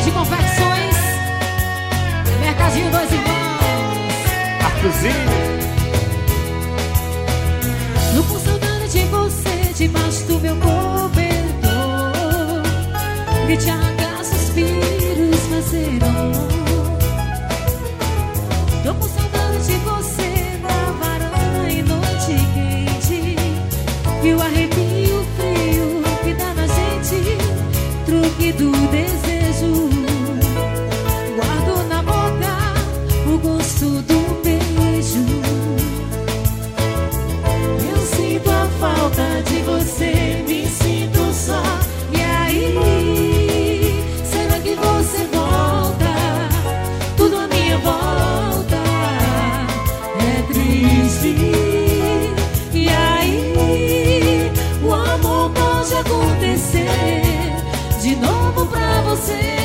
de confecções, Mercadinho Dois Irmãos. Arcozinho. Tô com saudade de você debaixo do meu cobertor. Grite, arrancar suspiros, fazer amor. Tô com saudade de você na varanda em noite quente. E o arrepio frio que dá na gente, truque do desejo. Guardo na boca o gosto do beijo. Eu sinto a falta de você, me sinto só. E aí, será que você volta? Tudo à minha volta é triste. E aí, o amor pode acontecer de novo pra você.